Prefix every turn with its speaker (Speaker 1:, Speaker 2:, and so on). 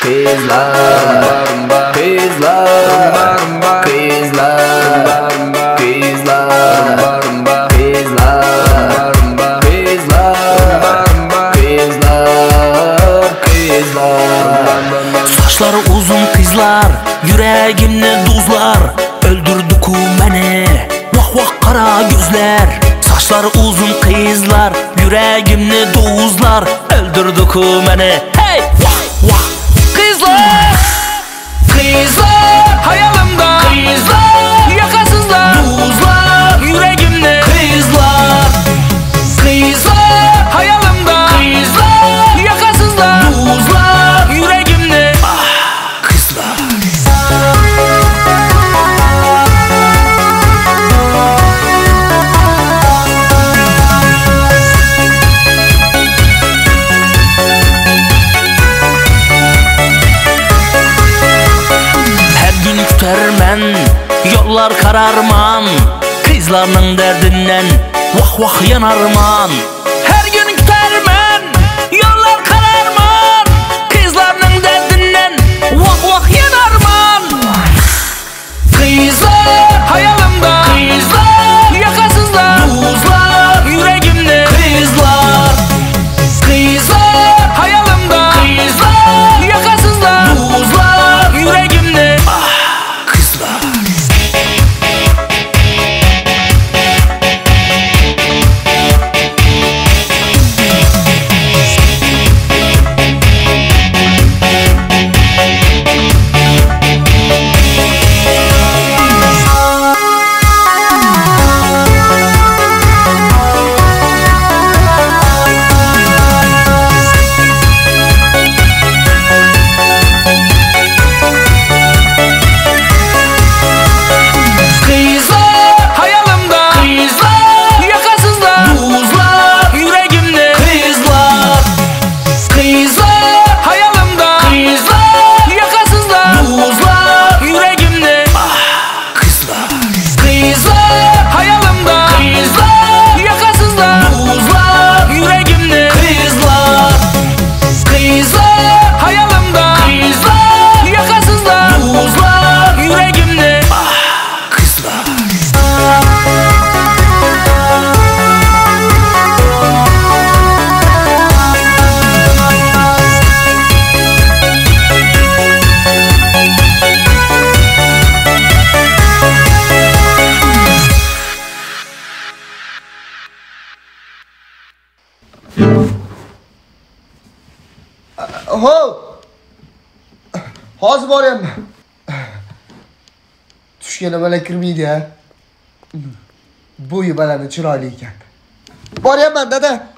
Speaker 1: Kızlar, kızlar, kızlar, kızlar, kızlar.
Speaker 2: Saçları uzun kızlar, yüreğimni duzlar. Öldürdük beni, vah vah kara gözler. Saçları uzun kızlar, yüreğimni duzlar. Öldürdük beni, hey vah vah. Kızlar, kızlar, hayalimda kızlar, yakasızlar, duzlar, yüreğimni kızlar. Kızlar, hayalimda kızlar, yakasızlar, duzlar, yüreğimni kızlar. Kütermen, yollar kararman. Kızlarının derdinden vah vah yanarman. Her gün kütermen, yollar kararman. Kızlarının derdinden vah vah yanarman. Kızlar, hayalimda kızlar, yakasızlar, duzlar, yüreğimde kızlar. Kızlar, hayalimda kızlar, yakasızlar, duzlar, yüreğimde kızlar.
Speaker 3: Hop! Hozir boryapman. Tushgani bola kirmaydi ha. Bo'yi baland, chiroyli ekan. Boryapman dada.